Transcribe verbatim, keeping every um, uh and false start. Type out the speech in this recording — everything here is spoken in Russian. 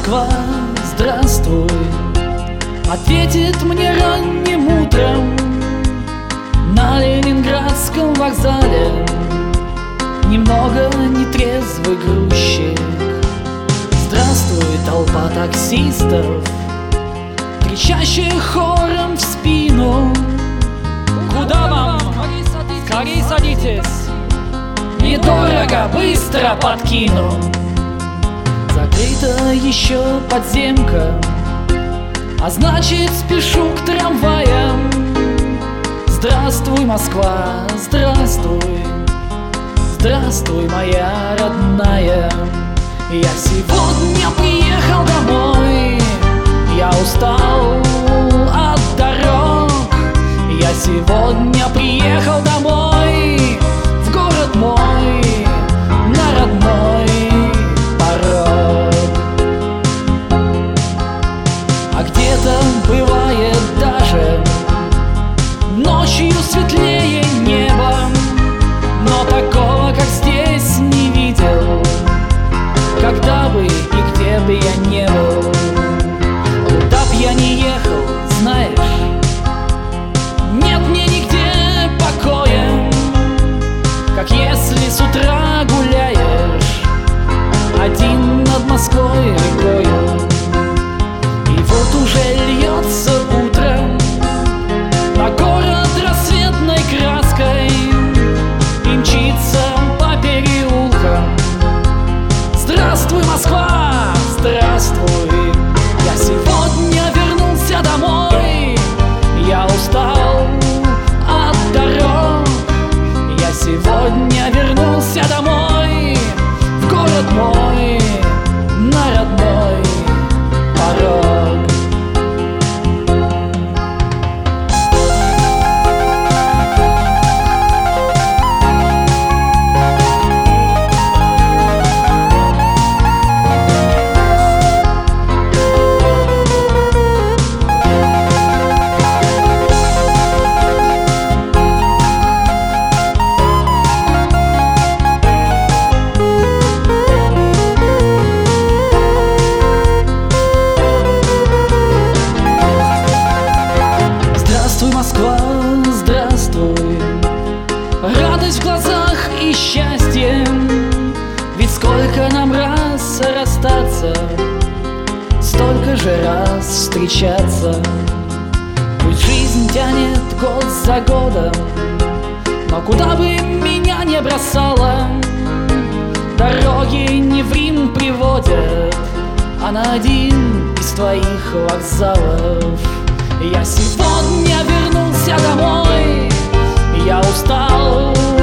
Москва, здравствуй, ответит мне ранним утром на Ленинградском вокзале немного нетрезвый грузчик. Здравствуй, толпа таксистов, кричащих хором в спину: куда вам? Скорей садитесь, недорого, быстро подкину. Закрыта еще подземка, а значит спешу к трамваям. Здравствуй, Москва, здравствуй, здравствуй, моя родная. Я сегодня приехал домой, я устал от дорог. Я сегодня приехал домой, в город мой, на родной порог. А где-то бывает даже ночью светлее неба, но такого, как здесь, не видел, когда бы и где бы я не был. Куда б я не ехал, знаешь, нет мне нигде покоя, как если с утра гуляешь один над Москвой рекою. И вот уже льется утро на город рассветной краской и мчится по переулкам. Здравствуй, Москва, здравствуй. Я сегодня вернулся домой, я устал от дорог. Я сегодня вернулся домой, в город мой, на родной порог. Москва, здравствуй, радость в глазах и счастье, ведь сколько нам раз расстаться, столько же раз встречаться. Пусть жизнь тянет год за годом, но куда бы меня не бросала, дороги не в Рим приводят, а на один из твоих вокзалов. Я сегодня вернулся домой, я устал